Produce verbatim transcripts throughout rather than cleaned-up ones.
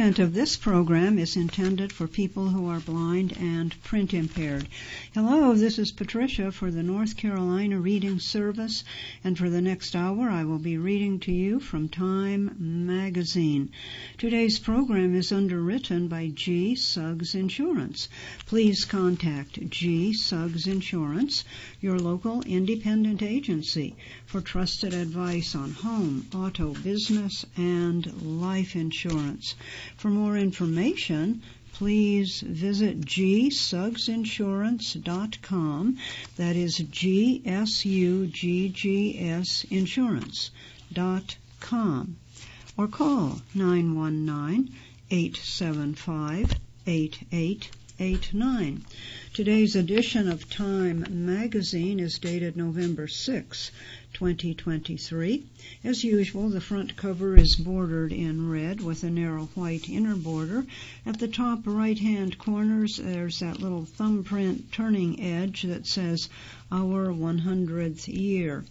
content of this program is intended for people who are blind and print impaired. Hello, this is Patricia for the North Carolina Reading Service, and for the next hour I will be reading to you from Time magazine. Today's program is underwritten by G. Suggs Insurance. Please contact G. Suggs Insurance, your local independent agency, for trusted advice on home, auto, business, and life insurance. For more information, please visit g suggs insurance dot com. That is G S U G G S insurance dot com. Or call nine one nine, eight seven five, eight eight eight nine. Today's edition of Time magazine is dated November sixth, twenty twenty-three. As usual, the front cover is bordered in red with a narrow white inner border. At the top right-hand corners, there's that little thumbprint turning edge that says Our one hundredth Year.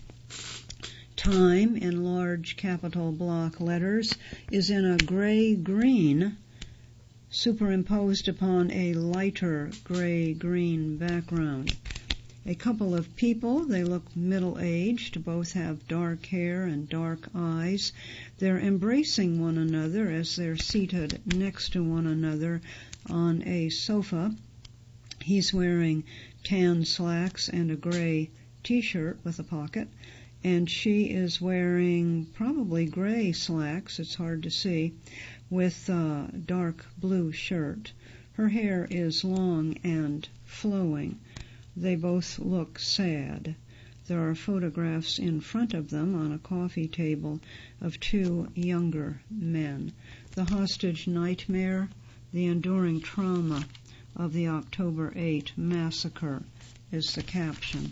Time, in large capital block letters, is in a gray-green superimposed upon a lighter gray-green background. A couple of people, they look middle-aged, both have dark hair and dark eyes. They're embracing one another as they're seated next to one another on a sofa. He's wearing tan slacks and a gray t-shirt with a pocket, and she is wearing probably gray slacks, it's hard to see, with a dark blue shirt. Her hair is long and flowing. They both look sad. There are photographs in front of them on a coffee table of two younger men. The hostage nightmare, the enduring trauma of the October eighth massacre is the caption.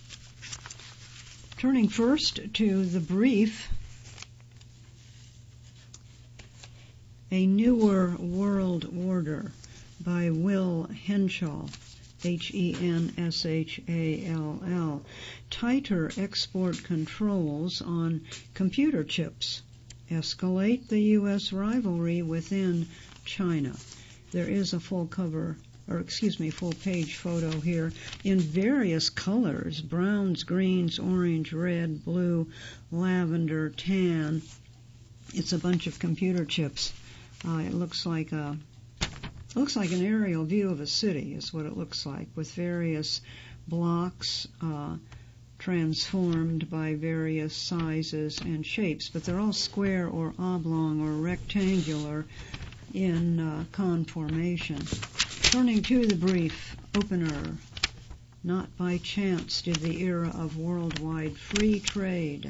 Turning first to the brief, A Newer World Order by Will Henshaw, H E N S H A L L. Tighter export controls on computer chips escalate the U S rivalry within China. There is a full cover, or excuse me, full page photo here in various colors: browns, greens, orange, red, blue, lavender, tan. It's a bunch of computer chips. Uh, it looks like a It looks like an aerial view of a city is what it looks like, with various blocks uh, transformed by various sizes and shapes, but they're all square or oblong or rectangular in uh, conformation. Turning to the brief opener, not by chance did the era of worldwide free trade,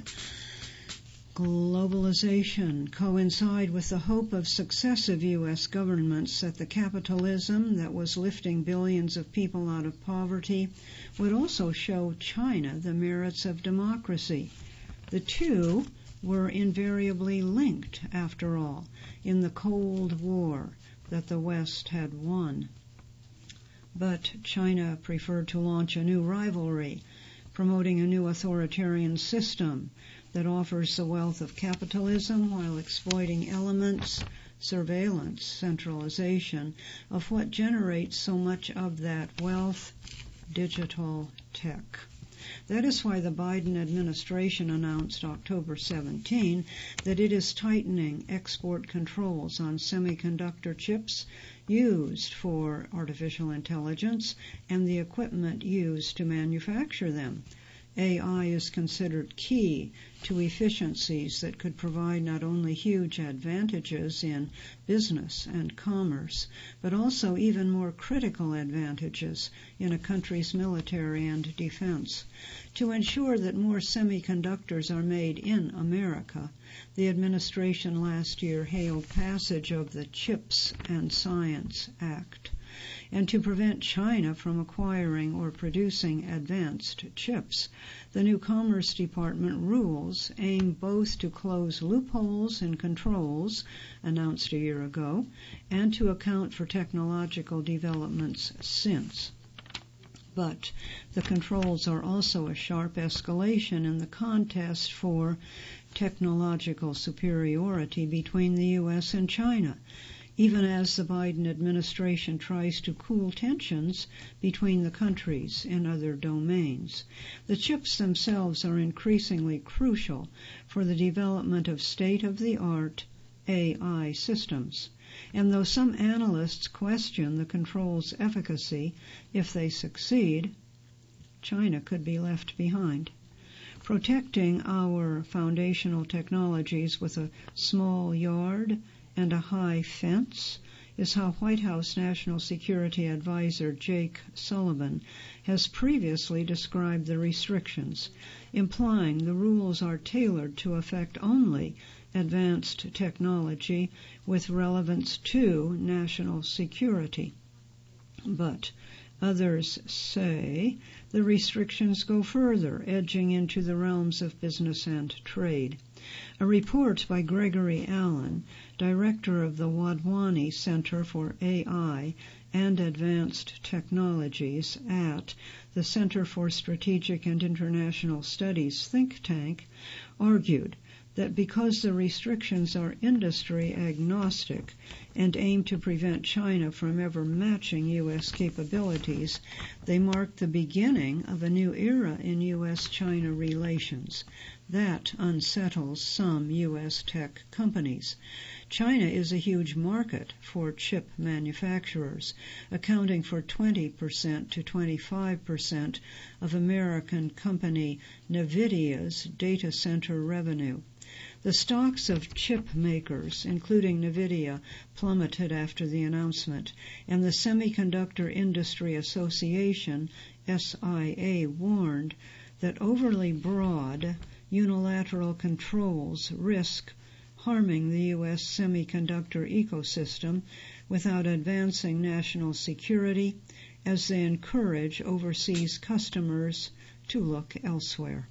globalization coincide with the hope of successive U S governments that the capitalism that was lifting billions of people out of poverty would also show China the merits of democracy. The two were invariably linked, after all, in the Cold War that the West had won. But China preferred to launch a new rivalry, promoting a new authoritarian system that offers the wealth of capitalism while exploiting elements, surveillance, centralization of what generates so much of that wealth, digital tech. That is why the Biden administration announced October seventeenth that it is tightening export controls on semiconductor chips used for artificial intelligence and the equipment used to manufacture them. A I is considered key to efficiencies that could provide not only huge advantages in business and commerce, but also even more critical advantages in a country's military and defense. To ensure that more semiconductors are made in America, the administration last year hailed passage of the CHIPS and Science Act. And to prevent China from acquiring or producing advanced chips, the new Commerce Department rules aim both to close loopholes in controls announced a year ago and to account for technological developments since. But the controls are also a sharp escalation in the contest for technological superiority between the U S and China. even as the Biden administration tries to cool tensions between the countries in other domains. The chips themselves are increasingly crucial for the development of state-of-the-art A I systems. And though some analysts question the control's efficacy if they succeed, China could be left behind. Protecting our foundational technologies with a small yard and a high fence is how White House National Security Advisor Jake Sullivan has previously described the restrictions, implying the rules are tailored to affect only advanced technology with relevance to national security. But others say the restrictions go further, edging into the realms of business and trade. A report by Gregory Allen, director of the Wadhwani Center for A I and Advanced Technologies at the Center for Strategic and International Studies think tank, argued that because the restrictions are industry agnostic and aim to prevent China from ever matching U S capabilities, they mark the beginning of a new era in U S China relations. That unsettles some U S tech companies. China is a huge market for chip manufacturers, accounting for twenty percent to twenty-five percent of American company NVIDIA's data center revenue. The stocks of chip makers, including NVIDIA, plummeted after the announcement, and the Semiconductor Industry Association, S I A, warned that overly broad unilateral controls risk harming the U S semiconductor ecosystem without advancing national security, as they encourage overseas customers to look elsewhere.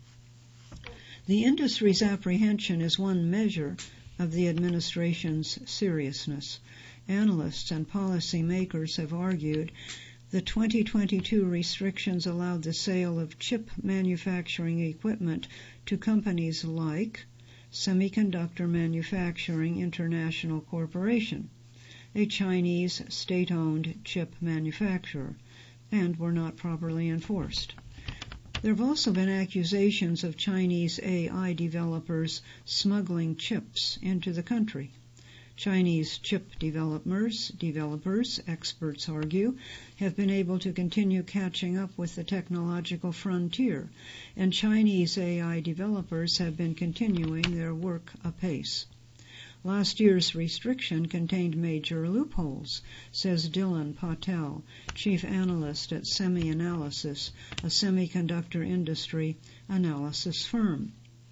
The industry's apprehension is one measure of the administration's seriousness. Analysts and policymakers have argued the twenty twenty-two restrictions allowed the sale of chip manufacturing equipment to companies like Semiconductor Manufacturing International Corporation, a Chinese state-owned chip manufacturer, and were not properly enforced. There have also been accusations of Chinese A I developers smuggling chips into the country. Chinese chip developers, developers, experts argue, have been able to continue catching up with the technological frontier, and Chinese A I developers have been continuing their work apace. Last year's restriction contained major loopholes, says Dylan Patel, chief analyst at SemiAnalysis, a semiconductor industry analysis firm.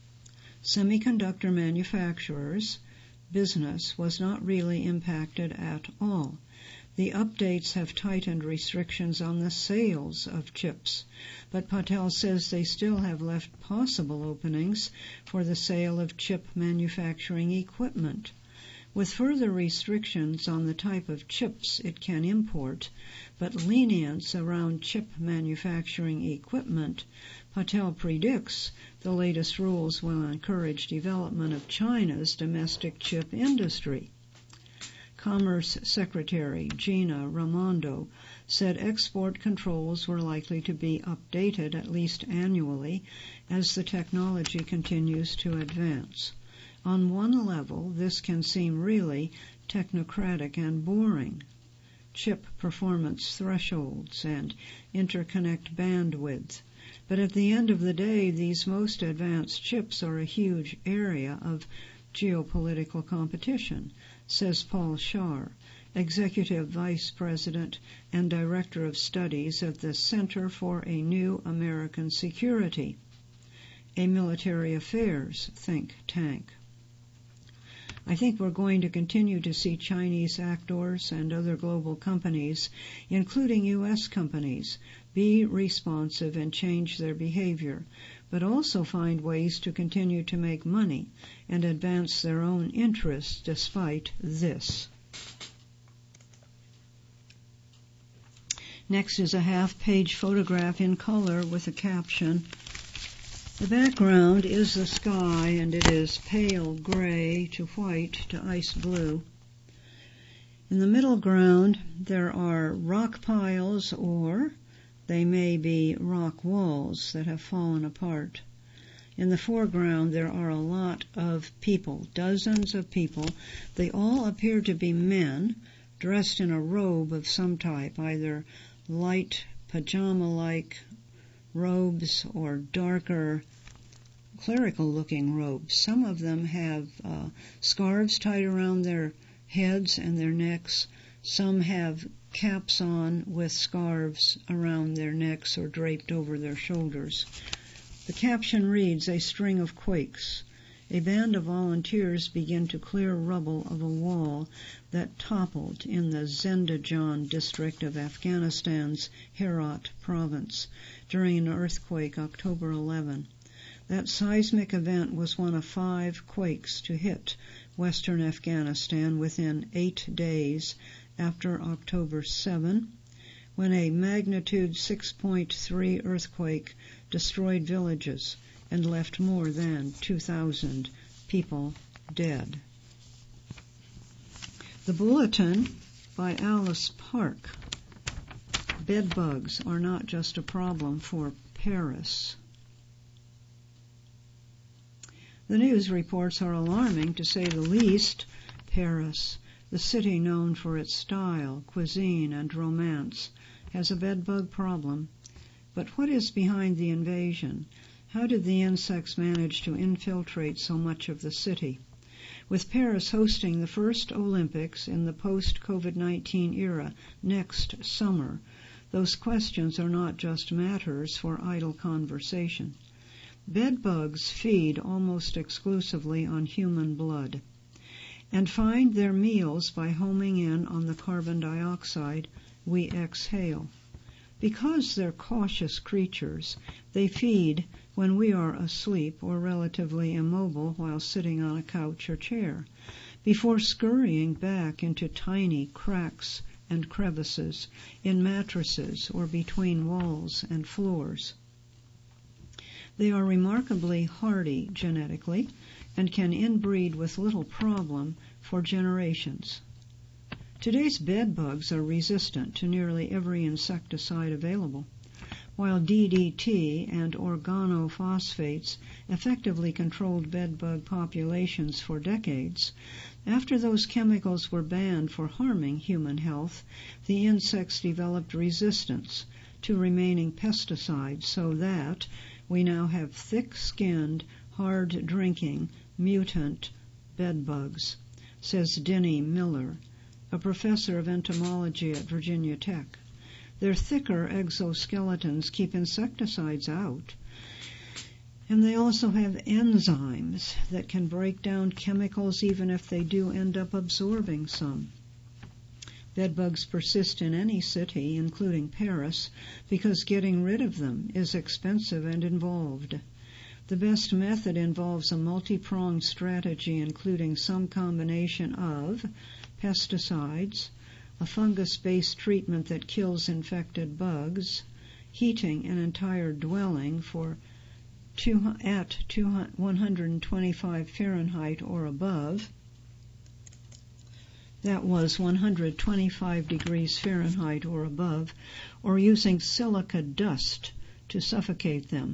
Semiconductor manufacturers' business was not really impacted at all. The updates have tightened restrictions on the sales of chips, but Patel says they still have left possible openings for the sale of chip manufacturing equipment. With further restrictions on the type of chips it can import, but lenience around chip manufacturing equipment, Patel predicts the latest rules will encourage development of China's domestic chip industry. Commerce Secretary Gina Raimondo said export controls were likely to be updated at least annually as the technology continues to advance. On one level, this can seem really technocratic and boring. Chip performance thresholds and interconnect bandwidth. But at the end of the day, these most advanced chips are a huge area of geopolitical competition, says Paul Scharr, Executive Vice President and Director of Studies at the Center for a New American Security, a military affairs think tank. I think we're going to continue to see Chinese actors and other global companies, including U S companies, be responsive and change their behavior, but also find ways to continue to make money and advance their own interests despite this. Next is a half-page photograph in color with a caption. The background is the sky, and it is pale gray to white to ice blue. In the middle ground, there are rock piles, or they may be rock walls that have fallen apart. In the foreground, there are a lot of people, dozens of people. They all appear to be men, dressed in a robe of some type, either light pajama-like robes or darker clerical-looking robes. Some of them have uh, scarves tied around their heads and their necks. Some have caps on with scarves around their necks or draped over their shoulders. The caption reads, "A string of quakes. A band of volunteers begin to clear rubble of a wall that toppled in the Zendajan district of Afghanistan's Herat province during an earthquake October eleventh. That seismic event was one of five quakes to hit western Afghanistan within eight days after October seventh, when a magnitude six point three earthquake destroyed villages and left more than two thousand people dead." The Bulletin by Alice Park. Bed bugs are not just a problem for Paris. The news reports are alarming, to say the least. Paris, the city known for its style, cuisine, and romance, has a bedbug problem. But what is behind the invasion? How did the insects manage to infiltrate so much of the city? With Paris hosting the first Olympics in the post-COVID nineteen era next summer, those questions are not just matters for idle conversation. Bedbugs feed almost exclusively on human blood and find their meals by homing in on the carbon dioxide we exhale. Because they're cautious creatures, they feed when we are asleep or relatively immobile while sitting on a couch or chair, before scurrying back into tiny cracks and crevices in mattresses or between walls and floors. They are remarkably hardy genetically and can inbreed with little problem for generations. Today's bed bugs are resistant to nearly every insecticide available. While D D T and organophosphates effectively controlled bedbug populations for decades, after those chemicals were banned for harming human health, the insects developed resistance to remaining pesticides, so that we now have thick-skinned, hard-drinking, mutant bedbugs, says Denny Miller, a professor of entomology at Virginia Tech. Their thicker exoskeletons keep insecticides out, and they also have enzymes that can break down chemicals even if they do end up absorbing some. Bedbugs persist in any city, including Paris, because getting rid of them is expensive and involved. The best method involves a multi-pronged strategy, including some combination of pesticides, a fungus-based treatment that kills infected bugs, heating an entire dwelling for two, at one hundred twenty-five Fahrenheit or above. That was one hundred twenty-five degrees Fahrenheit or above, or using silica dust to suffocate them.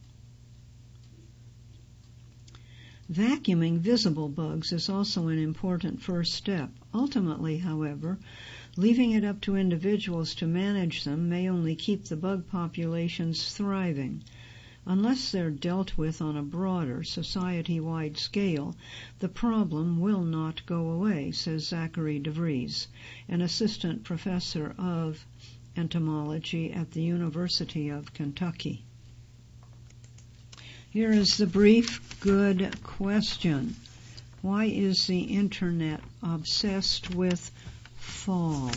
Vacuuming visible bugs is also an important first step. Ultimately, however, leaving it up to individuals to manage them may only keep the bug populations thriving. Unless they're dealt with on a broader, society-wide scale, the problem will not go away, says Zachary DeVries, an assistant professor of entomology at the University of Kentucky. Here is the brief good question. Why is the Internet obsessed with fall?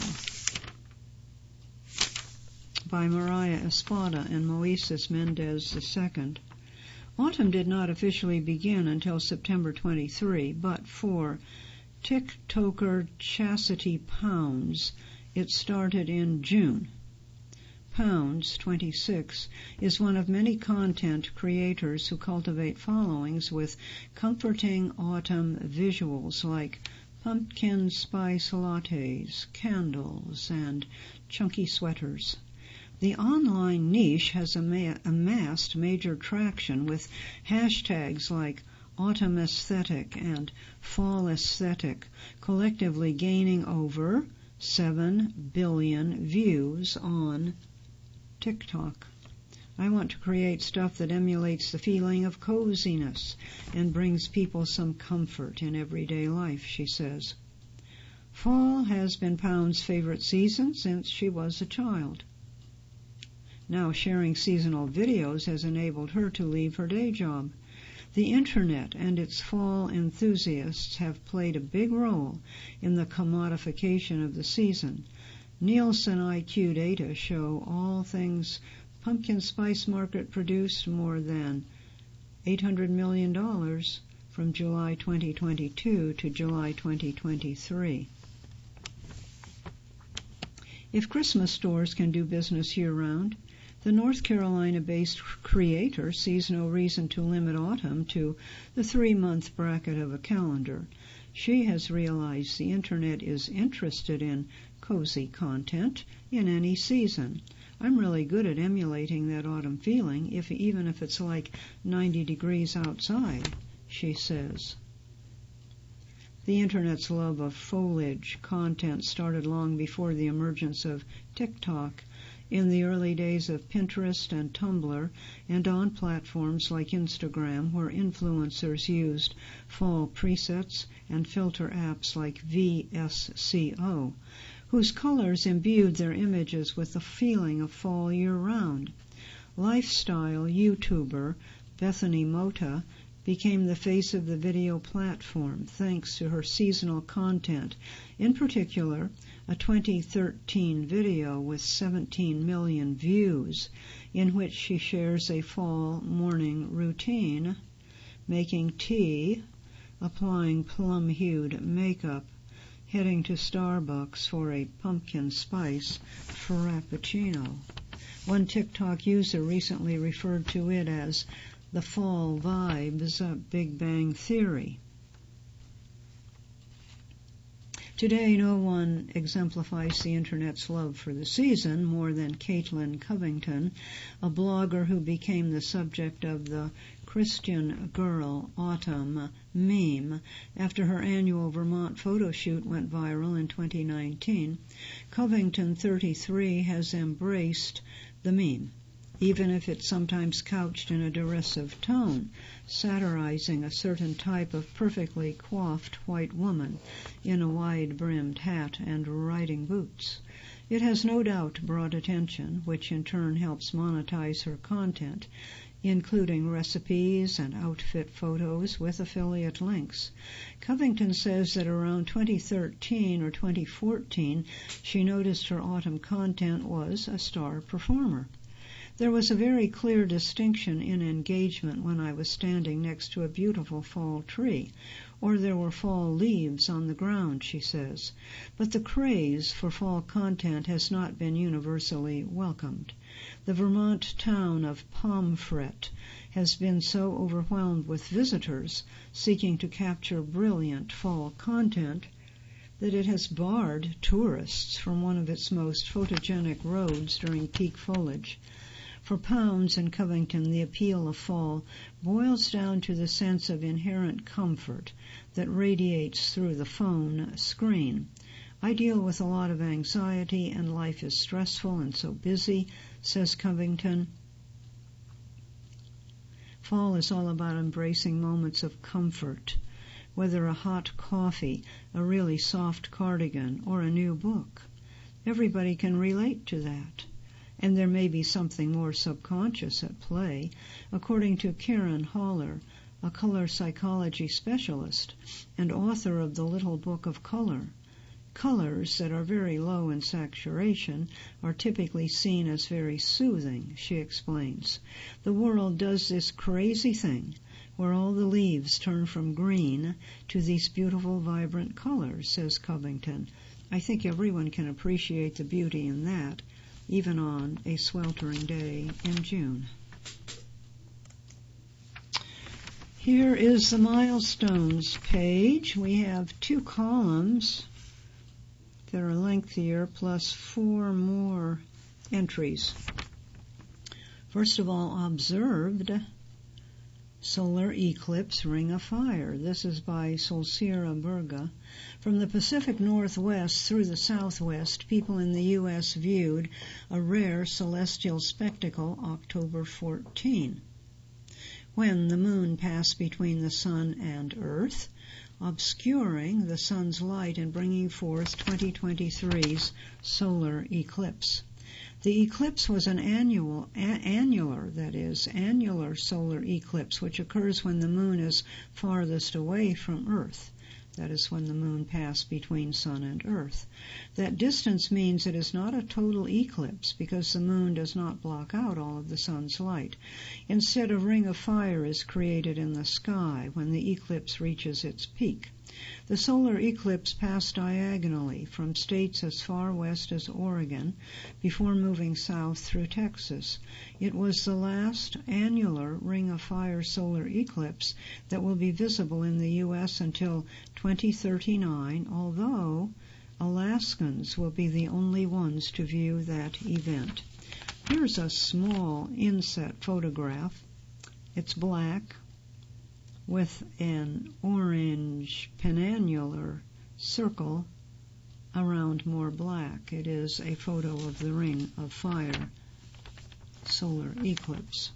By Mariah Espada and Moises Mendez the Second. Autumn did not officially begin until September twenty-third, but for TikToker Chastity Pounds, it started in June. Pounds, twenty-six, is one of many content creators who cultivate followings with comforting autumn visuals like pumpkin spice lattes, candles, and chunky sweaters. The online niche has ama- amassed major traction with hashtags like autumn aesthetic and fall aesthetic, collectively gaining over seven billion views on TikTok. I want to create stuff that emulates the feeling of coziness and brings people some comfort in everyday life, she says. Fall has been Pound's favorite season since she was a child. Now sharing seasonal videos has enabled her to leave her day job. The Internet and its fall enthusiasts have played a big role in the commodification of the season. Nielsen I Q data show all things pumpkin spice market produced more than eight hundred million dollars from July twenty twenty-two to July twenty twenty-three. If Christmas stores can do business year-round, the North Carolina-based creator sees no reason to limit autumn to the three-month bracket of a calendar. She has realized the Internet is interested in cozy content in any season. I'm really good at emulating that autumn feeling, if even if it's like ninety degrees outside, she says. The Internet's love of foliage content started long before the emergence of TikTok. In the early days of Pinterest and Tumblr, and on platforms like Instagram, where influencers used fall presets and filter apps like V S C O, whose colors imbued their images with the feeling of fall year-round. Lifestyle YouTuber Bethany Mota became the face of the video platform thanks to her seasonal content, in particular a twenty thirteen video with seventeen million views in which she shares a fall morning routine, making tea, applying plum-hued makeup, heading to Starbucks for a pumpkin spice frappuccino. One TikTok user recently referred to it as the fall vibes of Big Bang Theory. Today, no one exemplifies the Internet's love for the season more than Caitlin Covington, a blogger who became the subject of the Christian Girl Autumn meme after her annual Vermont photo shoot went viral in twenty nineteen. Covington, thirty-three, has embraced the meme, even if it's sometimes couched in a derisive tone, satirizing a certain type of perfectly coiffed white woman in a wide-brimmed hat and riding boots. It has no doubt brought attention, which in turn helps monetize her content, including recipes and outfit photos with affiliate links. Covington says that around twenty thirteen or twenty fourteen, she noticed her autumn content was a star performer. There was a very clear distinction in engagement when I was standing next to a beautiful fall tree, or there were fall leaves on the ground, she says. But the craze for fall content has not been universally welcomed. The Vermont town of Pomfret has been so overwhelmed with visitors seeking to capture brilliant fall content that it has barred tourists from one of its most photogenic roads during peak foliage. For Pounds and Covington, the appeal of fall boils down to the sense of inherent comfort that radiates through the phone screen. I deal with a lot of anxiety and life is stressful and so busy, says Covington. Fall is all about embracing moments of comfort, whether a hot coffee, a really soft cardigan, or a new book. Everybody can relate to that. And there may be something more subconscious at play, according to Karen Haller, a color psychology specialist and author of The Little Book of Color. Colors that are very low in saturation are typically seen as very soothing, she explains. The world does this crazy thing where all the leaves turn from green to these beautiful, vibrant colors, says Covington. I think everyone can appreciate the beauty in that, even on a sweltering day in June. Here is the milestones page. We have two columns that are lengthier plus four more entries. First of all, observed solar eclipse ring of fire. This is by Solsira Burga. From the Pacific Northwest through the Southwest, people in the U S viewed a rare celestial spectacle October fourteenth, when the moon passed between the sun and earth, obscuring the sun's light and bringing forth twenty twenty-three's solar eclipse. The eclipse was an annual, a- annular, that is, annular solar eclipse, which occurs when the moon is farthest away from Earth. That is when the moon passed between sun and earth. That distance means it is not a total eclipse because the moon does not block out all of the sun's light. Instead, a ring of fire is created in the sky when the eclipse reaches its peak. The solar eclipse passed diagonally from states as far west as Oregon before moving south through Texas. It was the last annular ring of fire solar eclipse that will be visible in the U S until twenty thirty-nine, although Alaskans will be the only ones to view that event. Here's a small inset photograph. It's black with an orange penannular circle around more black. It is a photo of the ring of fire solar eclipse.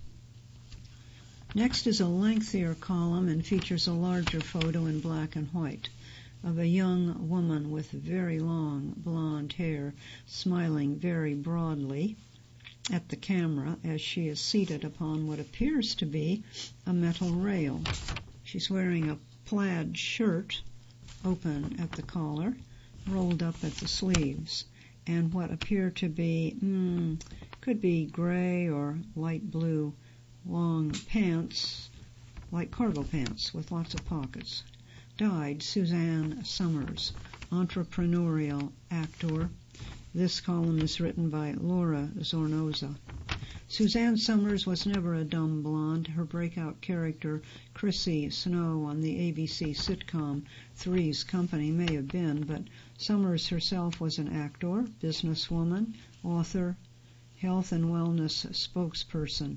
Next is a lengthier column and features a larger photo in black and white of a young woman with very long blonde hair smiling very broadly at the camera as she is seated upon what appears to be a metal rail. She's wearing a plaid shirt, open at the collar, rolled up at the sleeves, and what appear to be, mm, could be gray or light blue long pants, like cargo pants with lots of pockets. Died Suzanne Somers, entrepreneurial actor. This column is written by Laura Zornoza. Suzanne Somers was never a dumb blonde. Her breakout character, Chrissy Snow, on the A B C sitcom Three's Company may have been, but Somers herself was an actor, businesswoman, author, health and wellness spokesperson.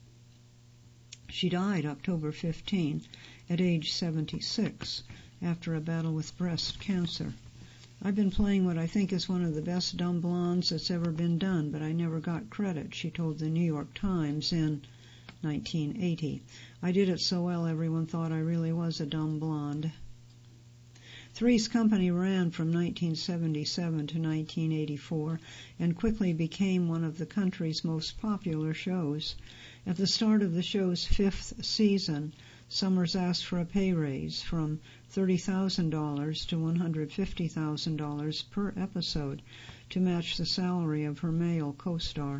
She died October fifteenth at age seventy-six after a battle with breast cancer. I've been playing what I think is one of the best dumb blondes that's ever been done, but I never got credit, she told the New York Times in nineteen eighty. I did it so well everyone thought I really was a dumb blonde. Three's Company ran from nineteen seventy-seven to nineteen eighty-four and quickly became one of the country's most popular shows. At the start of the show's fifth season, Somers asked for a pay raise from thirty thousand dollars to one hundred fifty thousand dollars per episode to match the salary of her male co-star.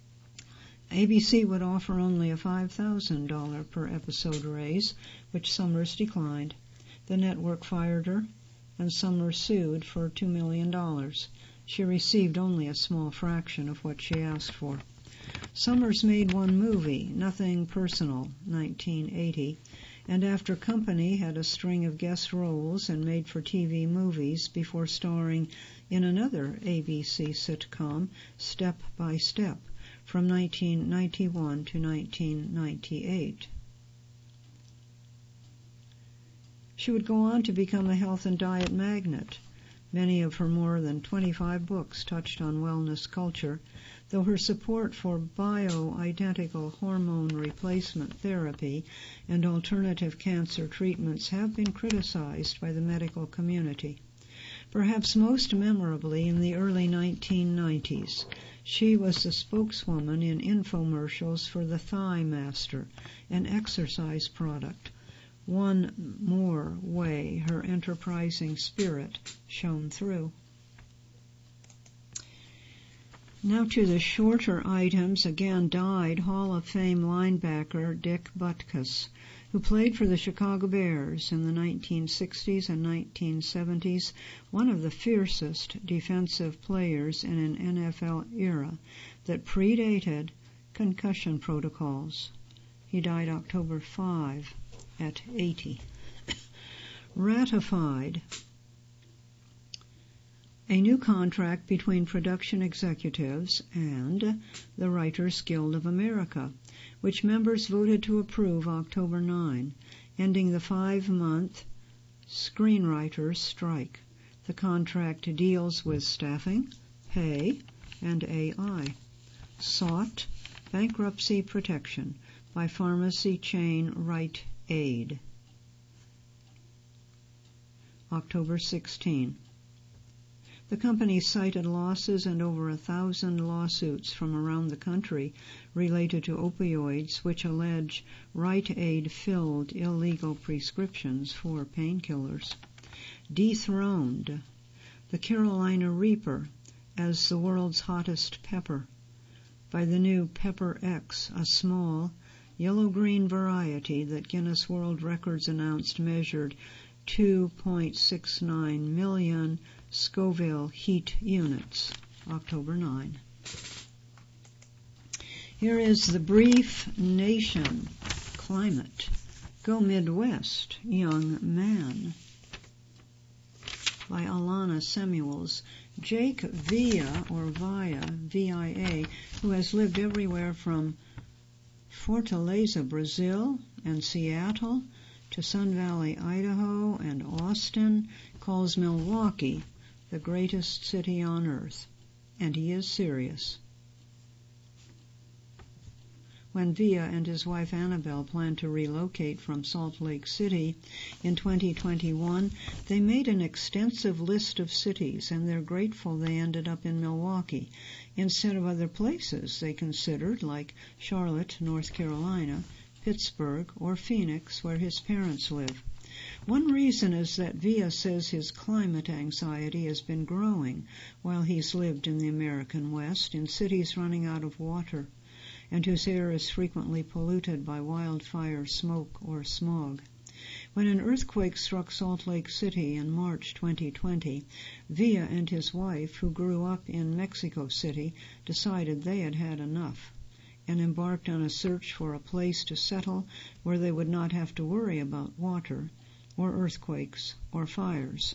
A B C would offer only a five thousand dollars per episode raise, which Somers declined. The network fired her, and Somers sued for two million dollars. She received only a small fraction of what she asked for. Somers made one movie, Nothing Personal, nineteen eighty, and after Company had a string of guest roles and made-for-T V movies before starring in another A B C sitcom, Step by Step, from nineteen ninety-one to nineteen ninety-eight. She would go on to become a health and diet magnate. Many of her more than twenty-five books touched on wellness culture, though her support for bioidentical hormone replacement therapy and alternative cancer treatments have been criticized by the medical community. Perhaps most memorably in the early nineteen nineties, she was the spokeswoman in infomercials for the Thigh Master, an exercise product. One more way her enterprising spirit shone through. Now to the shorter items. Again died Hall of Fame linebacker Dick Butkus, who played for the Chicago Bears in the nineteen sixties and nineteen seventies, one of the fiercest defensive players in an N F L era that predated concussion protocols. He died October fifth at eighty. Ratified a new contract between production executives and the Writers Guild of America, which members voted to approve October ninth, ending the five-month screenwriters' strike. The contract deals with staffing, pay, and A I. Sought bankruptcy protection by pharmacy chain Rite Aid. October sixteenth. The company cited losses and over a thousand lawsuits from around the country related to opioids, which allege Rite Aid filled illegal prescriptions for painkillers. Dethroned the Carolina Reaper as the world's hottest pepper by the new Pepper X, a small yellow-green variety that Guinness World Records announced measured two point six nine million Scoville heat units, October ninth. Here is the brief nation climate. Go Midwest, Young Man, by Alana Samuels. Jake Villa, or Via, V I A, who has lived everywhere from Fortaleza, Brazil, and Seattle to Sun Valley, Idaho, and Austin, calls Milwaukee the greatest city on earth. And he is serious. When Villa and his wife Annabelle planned to relocate from Salt Lake City in twenty twenty-one, they made an extensive list of cities, and they're grateful they ended up in Milwaukee instead of other places they considered, like Charlotte, North Carolina, Pittsburgh, or Phoenix, where his parents live. One reason is that Villa says his climate anxiety has been growing while he's lived in the American West, in cities running out of water, and whose air is frequently polluted by wildfire smoke or smog. When an earthquake struck Salt Lake City in March twenty twenty, Villa and his wife, who grew up in Mexico City, decided they had had enough and embarked on a search for a place to settle where they would not have to worry about water or earthquakes or fires.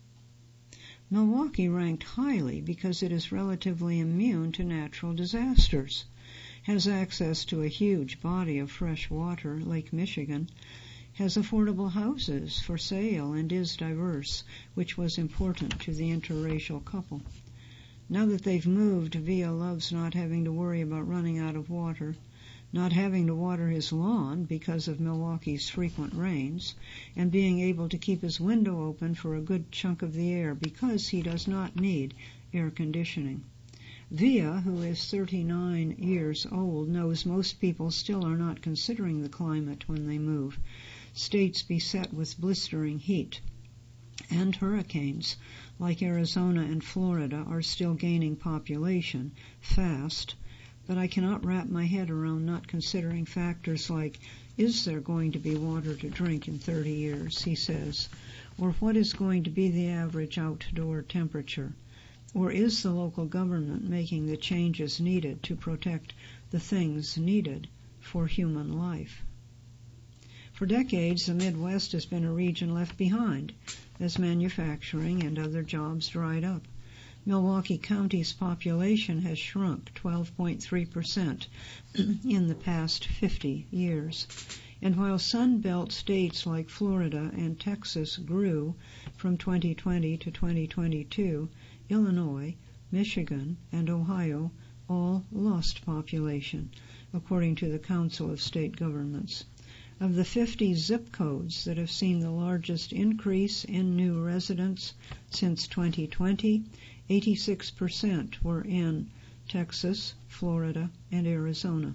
Milwaukee ranked highly because it is relatively immune to natural disasters, has access to a huge body of fresh water, Lake Michigan, has affordable houses for sale, and is diverse, which was important to the interracial couple. Now that they've moved, Villa loves not having to worry about running out of water, not having to water his lawn because of Milwaukee's frequent rains, and being able to keep his window open for a good chunk of the year because he does not need air conditioning. Villa, who is thirty-nine years old, knows most people still are not considering the climate when they move. States beset with blistering heat and hurricanes, like Arizona and Florida, are still gaining population fast, but I cannot wrap my head around not considering factors like, is there going to be water to drink in thirty years, he says, or what is going to be the average outdoor temperature? Or is the local government making the changes needed to protect the things needed for human life? For decades, the Midwest has been a region left behind as manufacturing and other jobs dried up. Milwaukee County's population has shrunk twelve point three percent in the past fifty years. And while Sun Belt states like Florida and Texas grew from twenty twenty to twenty twenty-two, Illinois, Michigan, and Ohio all lost population, according to the Council of State Governments. Of the fifty zip codes that have seen the largest increase in new residents since twenty twenty, eighty-six percent were in Texas, Florida, and Arizona.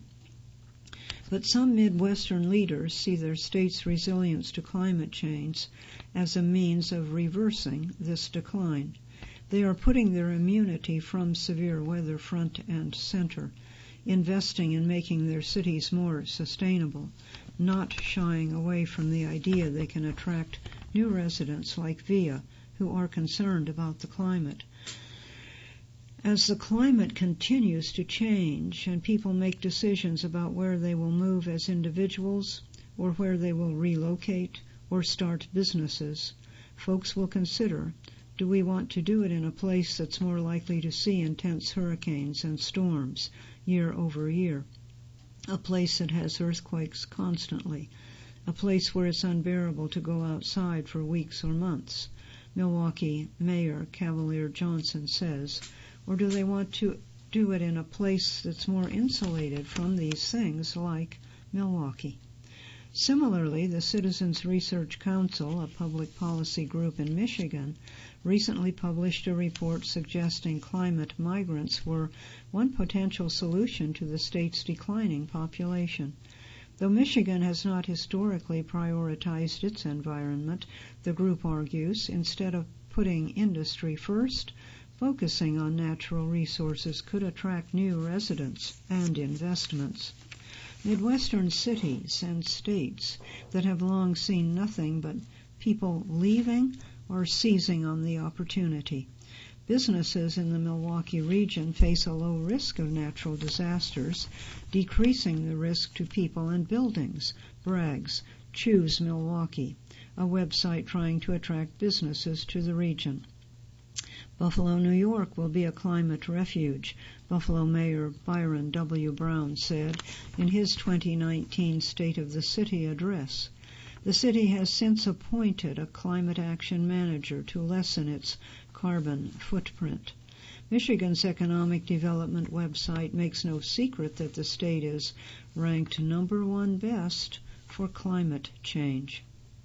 But some Midwestern leaders see their state's resilience to climate change as a means of reversing this decline. They are putting their immunity from severe weather front and center, investing in making their cities more sustainable, not shying away from the idea they can attract new residents like Villa who are concerned about the climate. As the climate continues to change and people make decisions about where they will move as individuals, or where they will relocate or start businesses. Folks will consider, do we want to do it in a place that's more likely to see intense hurricanes and storms year over year? A place that has earthquakes constantly? A place where it's unbearable to go outside for weeks or months? Milwaukee Mayor Cavalier Johnson says. Or do they want to do it in a place that's more insulated from these things, like Milwaukee? Similarly, the Citizens Research Council, a public policy group in Michigan, recently published a report suggesting climate migrants were one potential solution to the state's declining population. Though Michigan has not historically prioritized its environment, the group argues, instead of putting industry first, focusing on natural resources could attract new residents and investments. Midwestern cities and states that have long seen nothing but people leaving or seizing on the opportunity. Businesses in the Milwaukee region face a low risk of natural disasters, decreasing the risk to people and buildings, brags Choose Milwaukee, a website trying to attract businesses to the region. Buffalo, New York will be a climate refuge, Buffalo Mayor Byron W. Brown said in his twenty nineteen State of the City address. The city has since appointed a climate action manager to lessen its carbon footprint. Michigan's economic development website makes no secret that the state is ranked number one best for climate change.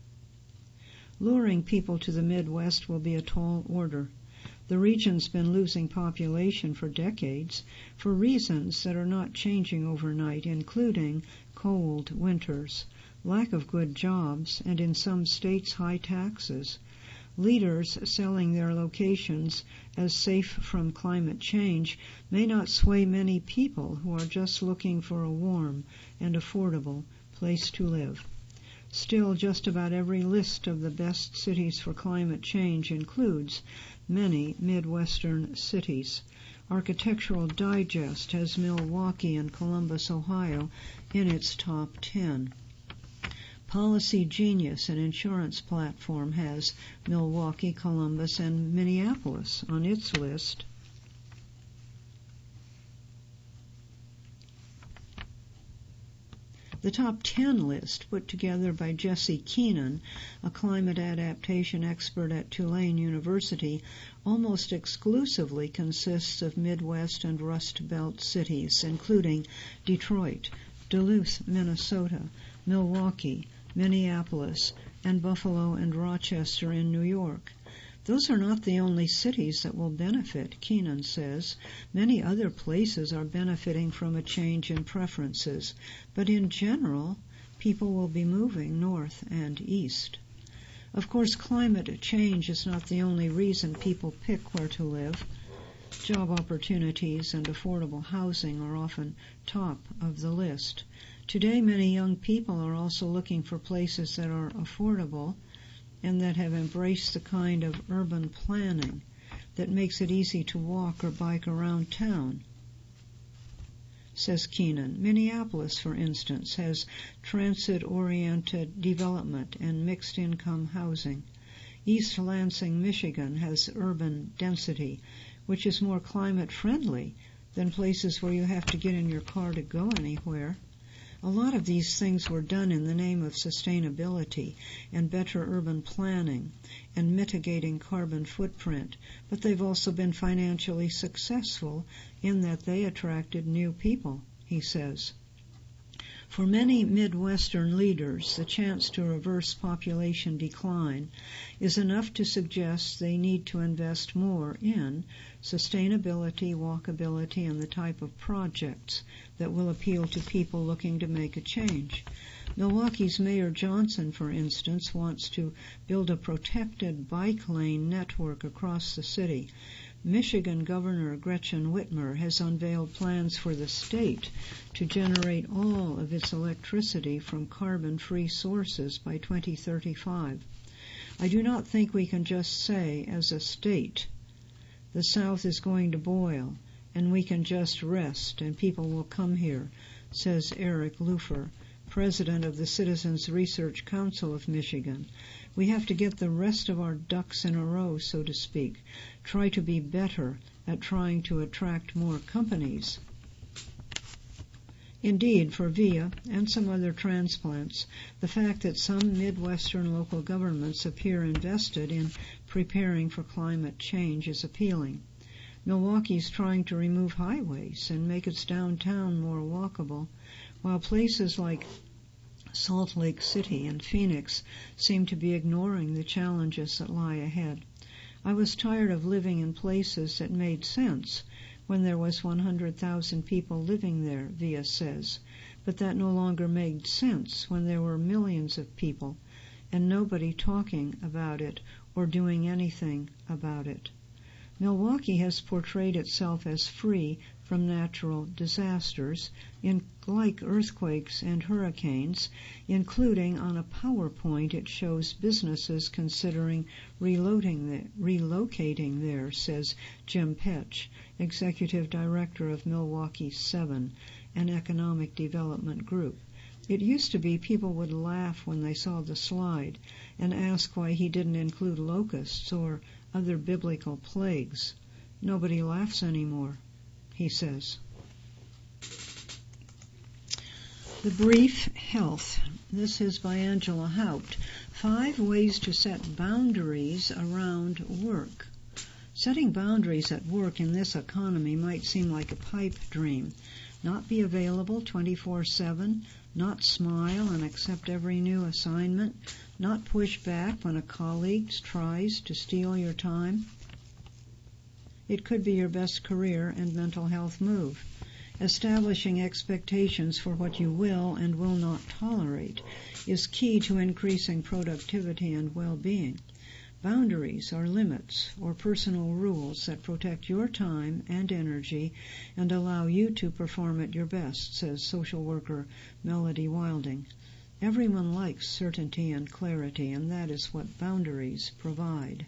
Luring people to the Midwest will be a tall order. The region's been losing population for decades for reasons that are not changing overnight, including cold winters, lack of good jobs, and in some states high taxes. Leaders selling their locations as safe from climate change may not sway many people who are just looking for a warm and affordable place to live. Still, just about every list of the best cities for climate change includes many Midwestern cities. Architectural Digest has Milwaukee and Columbus, Ohio, in its top ten. Policy Genius, an insurance platform, has Milwaukee, Columbus, and Minneapolis on its list. The top ten list, put together by Jesse Keenan, a climate adaptation expert at Tulane University, almost exclusively consists of Midwest and Rust Belt cities, including Detroit, Duluth, Minnesota, Milwaukee, Minneapolis, and Buffalo and Rochester in New York. Those are not the only cities that will benefit, Keenan says. Many other places are benefiting from a change in preferences, but in general, people will be moving north and east. Of course, climate change is not the only reason people pick where to live. Job opportunities and affordable housing are often top of the list. Today, many young people are also looking for places that are affordable and that have embraced the kind of urban planning that makes it easy to walk or bike around town, says Keenan. Minneapolis, for instance, has transit-oriented development and mixed-income housing. East Lansing, Michigan, has urban density, which is more climate-friendly than places where you have to get in your car to go anywhere. A lot of these things were done in the name of sustainability and better urban planning and mitigating carbon footprint, but they've also been financially successful in that they attracted new people, he says. For many Midwestern leaders, the chance to reverse population decline is enough to suggest they need to invest more in sustainability, walkability, and the type of projects that will appeal to people looking to make a change. Milwaukee's Mayor Johnson, for instance, wants to build a protected bike lane network across the city. Michigan Governor Gretchen Whitmer has unveiled plans for the state to generate all of its electricity from carbon-free sources by twenty thirty-five. I do not think we can just say, as a state, the South is going to boil, and we can just rest, and people will come here, says Eric Lufer, president of the Citizens Research Council of Michigan. We have to get the rest of our ducks in a row, so to speak. Try to be better at trying to attract more companies. Indeed, for V I A and some other transplants, the fact that some Midwestern local governments appear invested in preparing for climate change is appealing. Milwaukee's trying to remove highways and make its downtown more walkable, while places like Salt Lake City and Phoenix seem to be ignoring the challenges that lie ahead. I was tired of living in places that made sense when there was one hundred thousand people living there, V I A says, but that no longer made sense when there were millions of people and nobody talking about it or doing anything about it. Milwaukee has portrayed itself as free from natural disasters, in, like earthquakes and hurricanes, including on a PowerPoint it shows businesses considering reloading the, relocating there, says Jim Petch, Executive Director of Milwaukee seven, an economic development group. It used to be people would laugh when they saw the slide and ask why he didn't include locusts or other biblical plagues. Nobody laughs anymore, he says. The Brief Health. This is by Angela Haupt. Five ways to set boundaries around work. Setting boundaries at work in this economy might seem like a pipe dream. Not be available twenty-four seven, not smile and accept every new assignment, not push back when a colleague tries to steal your time. It could be your best career and mental health move. Establishing expectations for what you will and will not tolerate is key to increasing productivity and well-being. Boundaries are limits or personal rules that protect your time and energy and allow you to perform at your best, says social worker Melody Wilding. Everyone likes certainty and clarity, and that is what boundaries provide.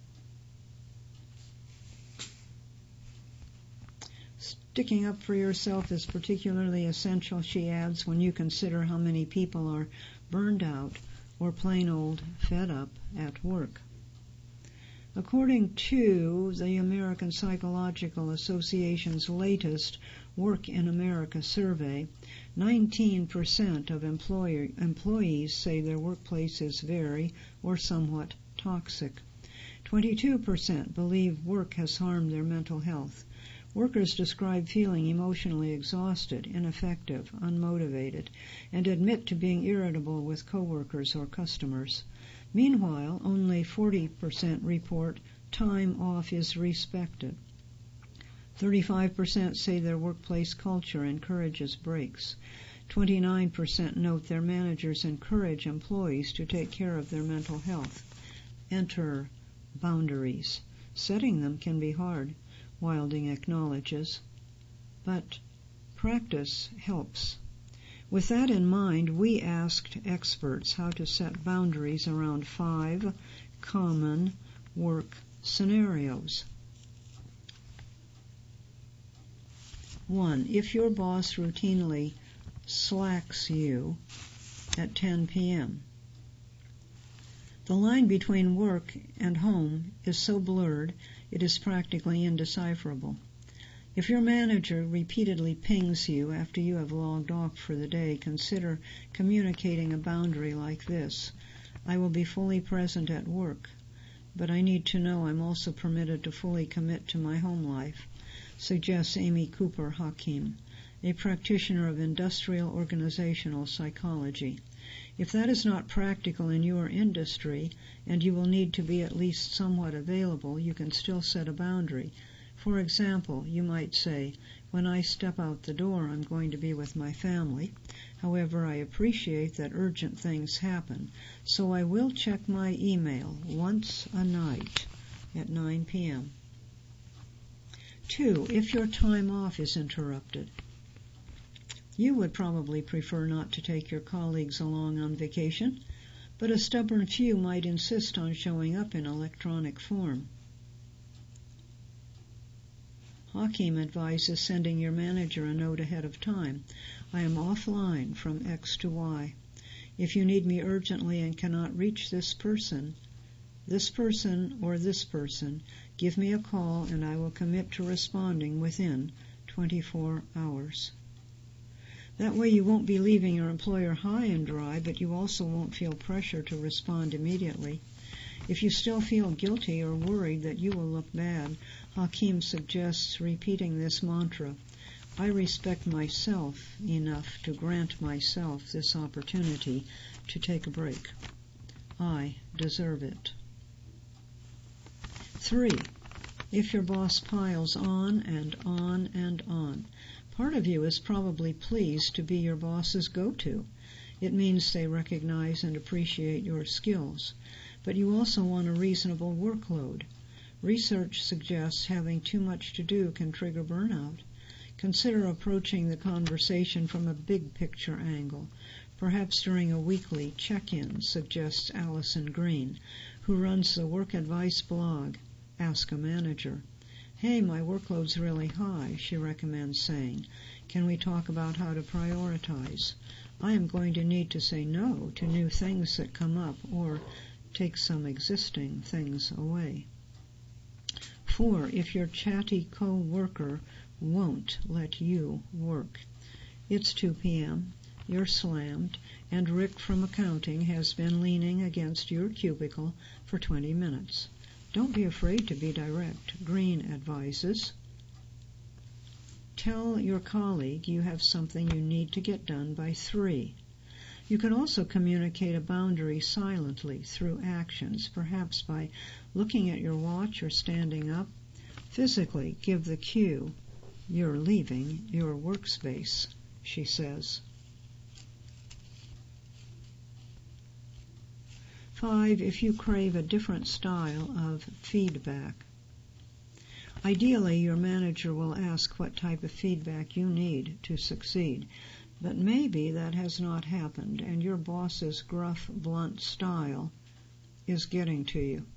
Sticking up for yourself is particularly essential, she adds, when you consider how many people are burned out or plain old fed up at work. According to the American Psychological Association's latest Work in America survey, nineteen percent of employer, employees say their workplace is very or somewhat toxic. twenty-two percent believe work has harmed their mental health. Workers describe feeling emotionally exhausted, ineffective, unmotivated, and admit to being irritable with coworkers or customers. Meanwhile, only forty percent report time off is respected. thirty-five percent say their workplace culture encourages breaks. twenty-nine percent note their managers encourage employees to take care of their mental health. Enter boundaries. Setting them can be hard, Wilding acknowledges, but practice helps. With that in mind, we asked experts how to set boundaries around five common work scenarios. One, if your boss routinely slacks you at ten p.m. The line between work and home is so blurred it is practically indecipherable. If your manager repeatedly pings you after you have logged off for the day, consider communicating a boundary like this. I will be fully present at work, but I need to know I'm also permitted to fully commit to my home life, suggests Amy Cooper Hakim, a practitioner of industrial organizational psychology. If that is not practical in your industry, and you will need to be at least somewhat available, you can still set a boundary. For example, you might say, when I step out the door, I'm going to be with my family. However, I appreciate that urgent things happen, so I will check my email once a night at nine p.m. Two, if your time off is interrupted. You would probably prefer not to take your colleagues along on vacation, but a stubborn few might insist on showing up in electronic form. Hakim advises sending your manager a note ahead of time. I am offline from X to Y. If you need me urgently and cannot reach this person, this person or this person, give me a call and I will commit to responding within twenty-four hours. That way you won't be leaving your employer high and dry, but you also won't feel pressure to respond immediately. If you still feel guilty or worried that you will look bad, Hakim suggests repeating this mantra: I respect myself enough to grant myself this opportunity to take a break. I deserve it. Three, if your boss piles on and on and on, part of you is probably pleased to be your boss's go-to. It means they recognize and appreciate your skills. But you also want a reasonable workload. Research suggests having too much to do can trigger burnout. Consider approaching the conversation from a big-picture angle. Perhaps during a weekly check-in, suggests Allison Green, who runs the work advice blog, Ask a Manager. Hey, my workload's really high, she recommends saying. Can we talk about how to prioritize? I am going to need to say no to new things that come up or take some existing things away. Four, if your chatty co-worker won't let you work. It's two p.m., you're slammed, and Rick from accounting has been leaning against your cubicle for twenty minutes. Don't be afraid to be direct, Green advises. Tell your colleague you have something you need to get done by three. You can also communicate a boundary silently through actions, perhaps by looking at your watch or standing up. Physically give the cue, you're leaving your workspace, she says. Five, if you crave a different style of feedback. Ideally, your manager will ask what type of feedback you need to succeed, but maybe that has not happened and your boss's gruff, blunt style is getting to you.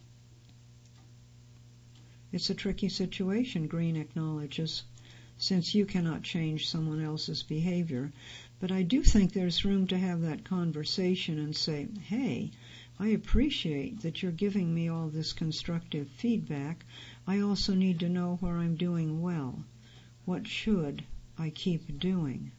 It's a tricky situation, Green acknowledges, since you cannot change someone else's behavior, but I do think there's room to have that conversation and say, hey, I appreciate that you're giving me all this constructive feedback. I also need to know where I'm doing well. What should I keep doing?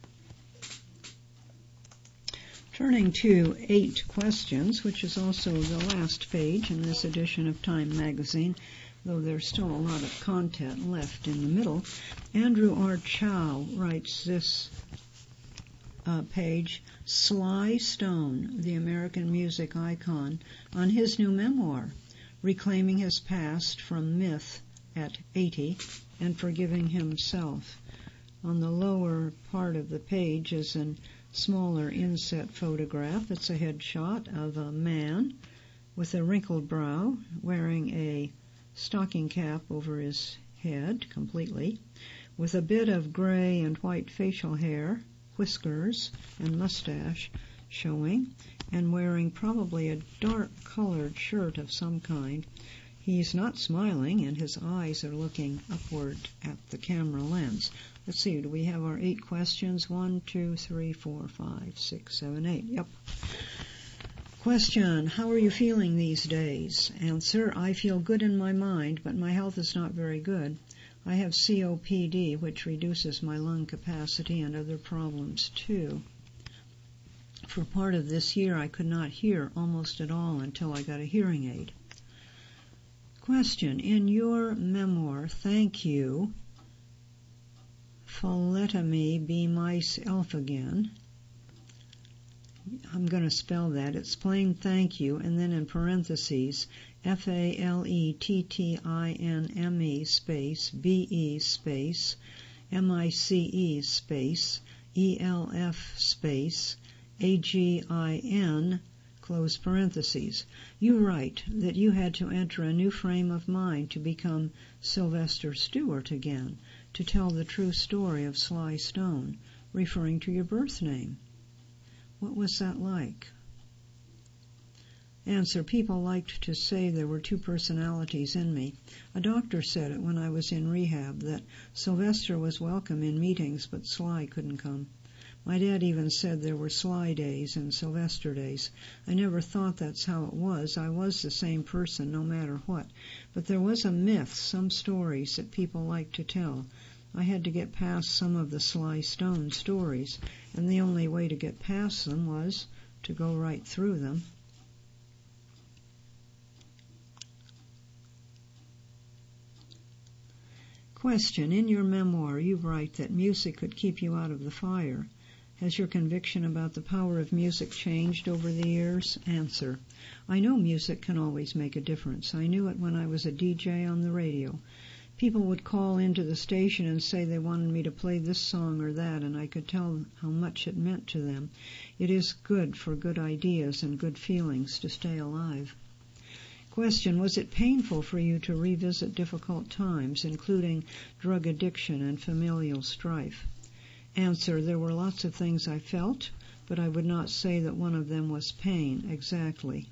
Turning to eight questions, which is also the last page in this edition of Time magazine, though there's still a lot of content left in the middle. Andrew R. Chow writes this uh, page, Sly Stone, the American music icon, on his new memoir, reclaiming his past from myth at eighty and forgiving himself. On the lower part of the page is a smaller inset photograph. It's a headshot of a man with a wrinkled brow wearing a stocking cap over his head completely, with a bit of gray and white facial hair, whiskers, and mustache showing, and wearing probably a dark-colored shirt of some kind. He's not smiling, and his eyes are looking upward at the camera lens. Let's see, do we have our eight questions? One, two, three, four, five, six, seven, eight. Yep. Question, how are you feeling these days? Answer, I feel good in my mind, but my health is not very good. I have C O P D, which reduces my lung capacity, and other problems too. For part of this year, I could not hear almost at all until I got a hearing aid. Question, in your memoir, Thank You, Philetamy Be Myself Again, I'm going to spell that. It's plain thank you, and then in parentheses, F A L E T T I N M E space B E space M I C E space E L F space A G I N close parentheses. You write that you had to enter a new frame of mind to become Sylvester Stewart again, to tell the true story of Sly Stone, referring to your birth name. What was that like? Answer. People liked to say there were two personalities in me. A doctor said it when I was in rehab, that Sylvester was welcome in meetings, but Sly couldn't come. My dad even said there were Sly days and Sylvester days. I never thought that's how it was. I was the same person no matter what. But there was a myth, some stories that people liked to tell. I had to get past some of the Sly Stone stories, and the only way to get past them was to go right through them. Question. In your memoir, you write that music could keep you out of the fire. Has your conviction about the power of music changed over the years? Answer. I know music can always make a difference. I knew it when I was a D J on the radio. People would call into the station and say they wanted me to play this song or that, and I could tell how much it meant to them. It is good for good ideas and good feelings to stay alive. Question. Was it painful for you to revisit difficult times, including drug addiction and familial strife? Answer. There were lots of things I felt, but I would not say that one of them was pain exactly.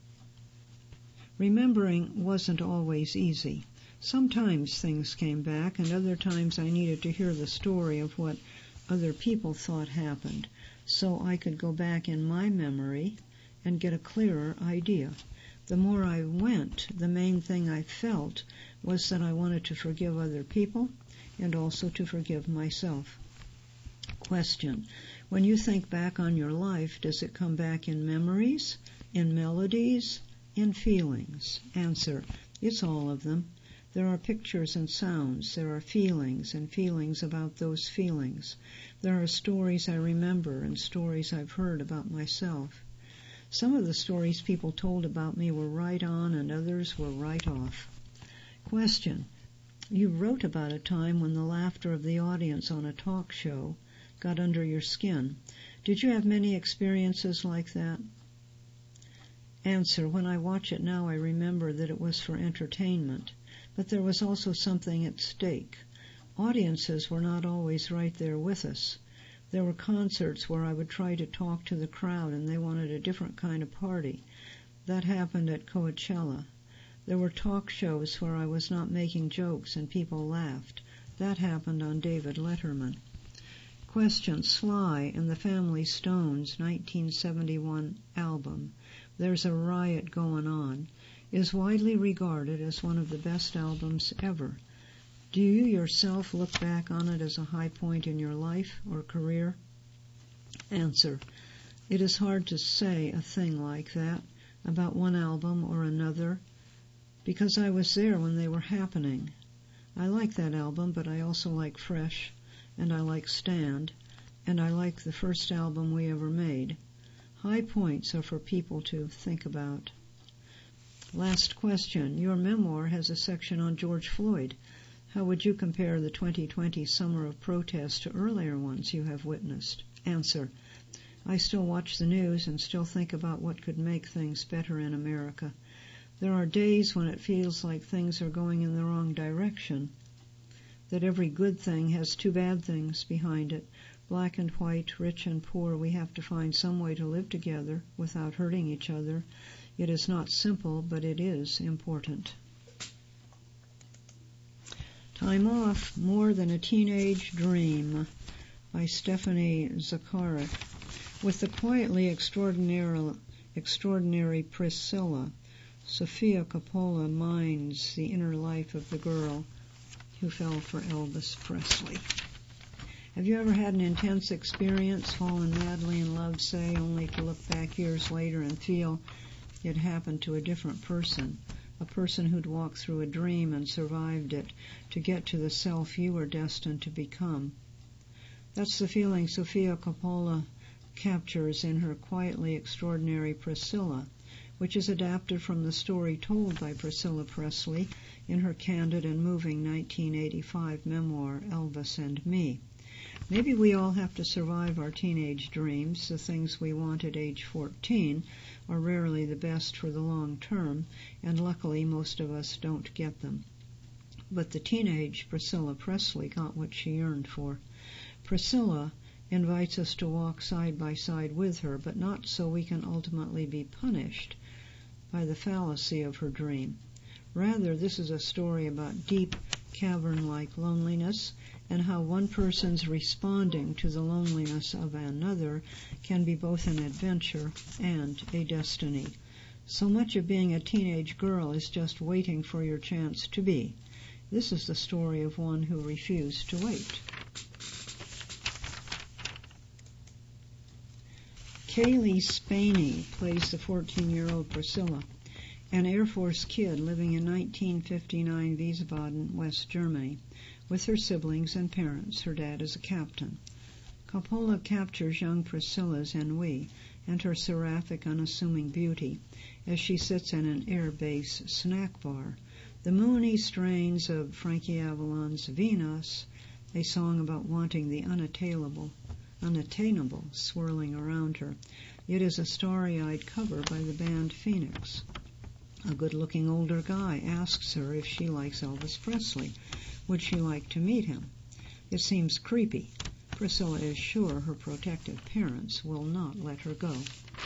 Remembering wasn't always easy. Sometimes things came back, and other times I needed to hear the story of what other people thought happened, so I could go back in my memory and get a clearer idea. The more I went, the main thing I felt was that I wanted to forgive other people and also to forgive myself. Question. When you think back on your life, does it come back in memories, in melodies, in feelings? Answer. It's all of them. There are pictures and sounds. There are feelings and feelings about those feelings. There are stories I remember and stories I've heard about myself. Some of the stories people told about me were right on and others were right off. Question. You wrote about a time when the laughter of the audience on a talk show got under your skin. Did you have many experiences like that? Answer. When I watch it now, I remember that it was for entertainment, but there was also something at stake. Audiences were not always right there with us. There were concerts where I would try to talk to the crowd and they wanted a different kind of party. That happened at Coachella. There were talk shows where I was not making jokes and people laughed. That happened on David Letterman. Question. Sly and the Family Stones nineteen seventy-one album, There's a Riot Going On, is widely regarded as one of the best albums ever. Do you yourself look back on it as a high point in your life or career? Answer. It is hard to say a thing like that about one album or another because I was there when they were happening. I like that album, but I also like Fresh, and I like Stand, and I like the first album we ever made. High points are for people to think about. Last question. Your memoir has a section on George Floyd. How would you compare the twenty twenty summer of protest to earlier ones you have witnessed? Answer. I still watch the news and still think about what could make things better in America. There are days when it feels like things are going in the wrong direction, that every good thing has two bad things behind it. Black and white, rich and poor, we have to find some way to live together without hurting each other. It is not simple, but it is important. Time Off, More Than a Teenage Dream by Stephanie Zacharek. With the quietly extraordinary, extraordinary Priscilla, Sofia Coppola mines the inner life of the girl who fell for Elvis Presley. Have you ever had an intense experience, fallen madly in love, say, only to look back years later and feel it happened to a different person? A person who'd walked through a dream and survived it to get to the self you were destined to become. That's the feeling Sofia Coppola captures in her quietly extraordinary Priscilla, which is adapted from the story told by Priscilla Presley in her candid and moving nineteen eighty-five memoir, Elvis and Me. Maybe we all have to survive our teenage dreams. The things we want at age fourteen are rarely the best for the long term, and luckily most of us don't get them. But the teenage Priscilla Presley got what she yearned for. Priscilla invites us to walk side by side with her, but not so we can ultimately be punished, by the fallacy of her dream. Rather, this is a story about deep, cavern-like loneliness and how one person's responding to the loneliness of another can be both an adventure and a destiny. So much of being a teenage girl is just waiting for your chance to be. This is the story of one who refused to wait. Kaylee Spaney plays the fourteen-year-old Priscilla, an Air Force kid living in nineteen fifty-nine Wiesbaden, West Germany, with her siblings and parents. Her dad is a captain. Coppola captures young Priscilla's ennui and her seraphic, unassuming beauty as she sits in an air base snack bar. The moony strains of Frankie Avalon's Venus, a song about wanting the unattainable, unattainable swirling around her. It is a starry-eyed cover by the band Phoenix. A good-looking older guy asks her if she likes Elvis Presley. Would she like to meet him? It seems creepy. Priscilla is sure her protective parents will not let her go.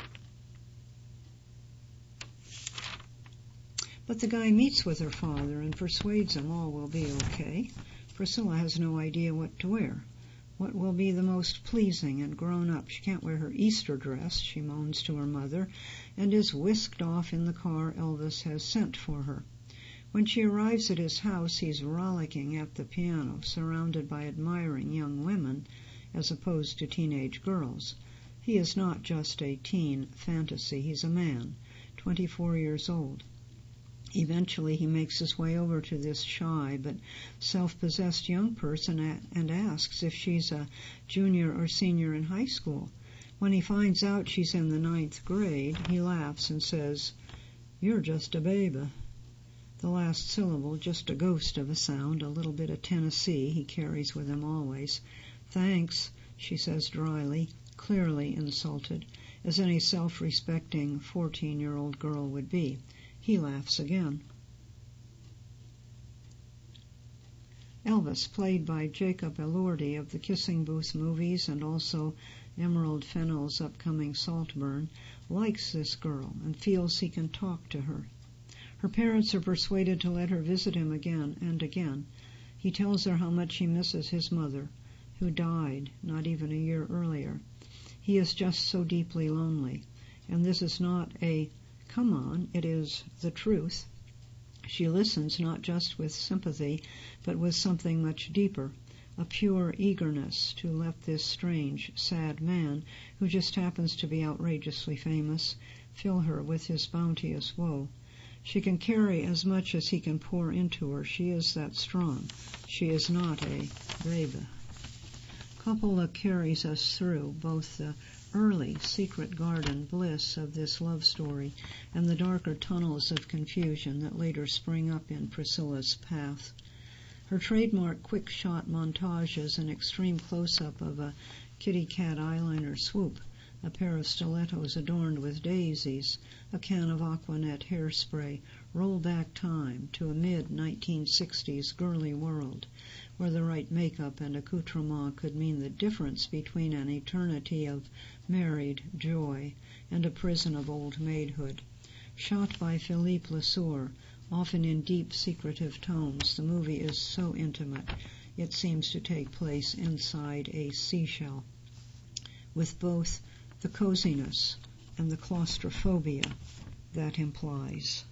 But the guy meets with her father and persuades him all will be okay. Priscilla has no idea what to wear. What will be the most pleasing and grown up? She can't wear her Easter dress, she moans to her mother, and is whisked off in the car Elvis has sent for her. When she arrives at his house, he's rollicking at the piano, surrounded by admiring young women, as opposed to teenage girls. He is not just a teen fantasy, he's a man, twenty-four years old. Eventually he makes his way over to this shy but self-possessed young person and asks if she's a junior or senior in high school. When he finds out she's in the ninth grade, he laughs and says, "You're just a babe." The last syllable, just a ghost of a sound, a little bit of Tennessee he carries with him always. "Thanks," she says dryly, clearly insulted, as any self-respecting fourteen-year-old girl would be. He laughs again. Elvis, played by Jacob Elordi of the Kissing Booth movies and also Emerald Fennell's upcoming Saltburn, likes this girl and feels he can talk to her. Her parents are persuaded to let her visit him again and again. He tells her how much he misses his mother, who died not even a year earlier. He is just so deeply lonely, and this is not a come on, it is the truth. She listens not just with sympathy, but with something much deeper, a pure eagerness to let this strange, sad man, who just happens to be outrageously famous, fill her with his bounteous woe. She can carry as much as he can pour into her. She is that strong. She is not a babe. Coppola carries us through both the early secret garden bliss of this love story and the darker tunnels of confusion that later spring up in Priscilla's path. Her trademark quick-shot montages an extreme close-up of a kitty cat eyeliner swoop, a pair of stilettos adorned with daisies, a can of Aquanet hairspray, roll back time to a mid nineteen sixties girly world, where the right makeup and accoutrement could mean the difference between an eternity of married joy and a prison of old maidhood. Shot by Philippe Lesueur, often in deep, secretive tones, the movie is so intimate it seems to take place inside a seashell, with both the coziness and the claustrophobia that implies.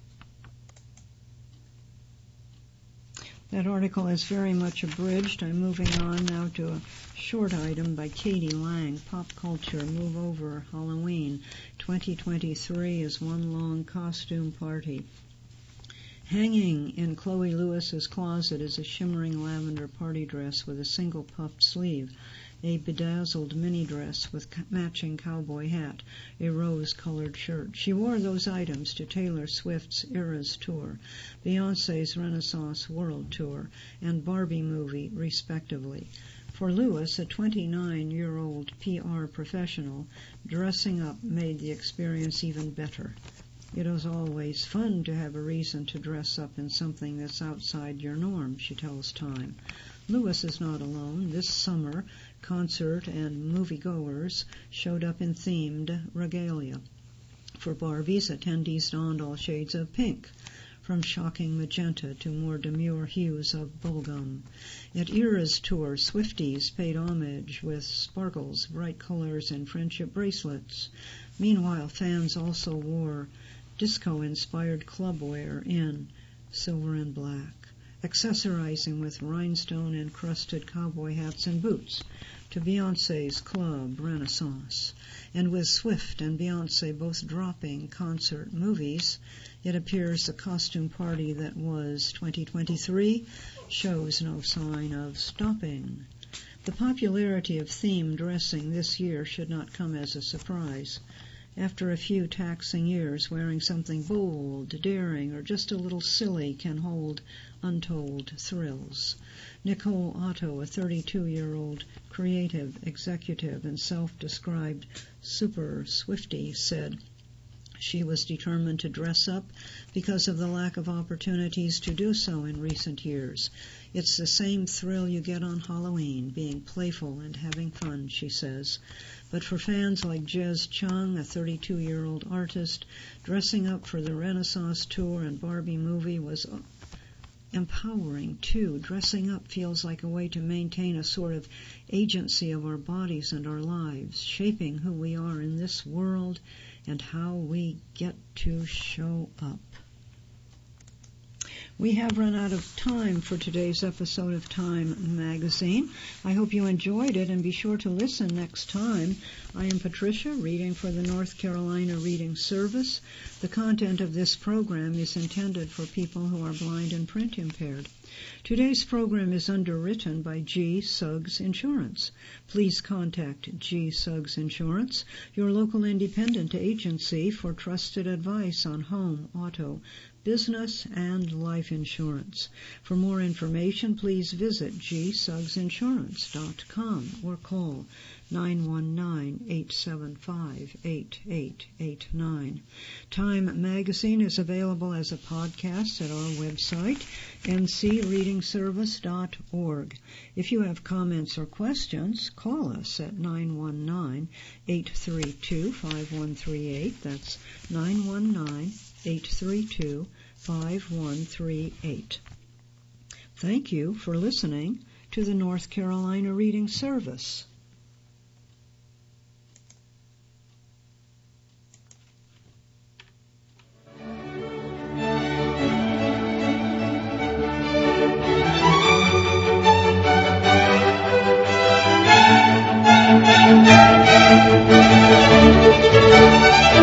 That article is very much abridged. I'm moving on now to a short item by Katie Lang, Pop Culture, Move Over, Halloween. twenty twenty-three is one long costume party. Hanging in Chloe Lewis's closet is a shimmering lavender party dress with a single puffed sleeve, a bedazzled mini dress with matching cowboy hat, a rose-colored shirt. She wore those items to Taylor Swift's Eras Tour, Beyoncé's Renaissance World Tour, and Barbie movie, respectively. For Lewis, a twenty-nine-year-old P R professional, dressing up made the experience even better. It is always fun to have a reason to dress up in something that's outside your norm, she tells Time. Lewis is not alone. This summer, concert and moviegoers showed up in themed regalia. For Barbies, attendees donned all shades of pink, from shocking magenta to more demure hues of bubblegum. At Era's tour, Swifties paid homage with sparkles, bright colors, and friendship bracelets. Meanwhile, fans also wore disco-inspired clubwear in silver and black, accessorizing with rhinestone-encrusted cowboy hats and boots to Beyoncé's Club Renaissance. And with Swift and Beyoncé both dropping concert movies, it appears the costume party that was twenty twenty-three shows no sign of stopping. The popularity of theme dressing this year should not come as a surprise. After a few taxing years, wearing something bold, daring, or just a little silly can hold untold thrills. Nicole Otto, a thirty-two-year-old creative executive and self-described super Swiftie, said she was determined to dress up because of the lack of opportunities to do so in recent years. It's the same thrill you get on Halloween, being playful and having fun, she says. But for fans like Jez Chung, a thirty-two-year-old artist, dressing up for the Renaissance tour and Barbie movie was empowering, too. Dressing up feels like a way to maintain a sort of agency of our bodies and our lives, shaping who we are in this world and how we get to show up. We have run out of time for today's episode of Time Magazine. I hope you enjoyed it, and be sure to listen next time. I am Patricia, reading for the North Carolina Reading Service. The content of this program is intended for people who are blind and print impaired. Today's program is underwritten by G. Suggs Insurance. Please contact G. Suggs Insurance, your local independent agency, for trusted advice on home, auto, business, and life insurance. For more information, please visit g suggs insurance dot com or call nine one nine, eight seven five, eight eight eight nine. Time Magazine is available as a podcast at our website, n c reading service dot org. If you have comments or questions, call us at nine one nine, eight three two, five one three eight. That's nine one nine, eight three two, five one three eight. Thank you for listening to the North Carolina Reading Service.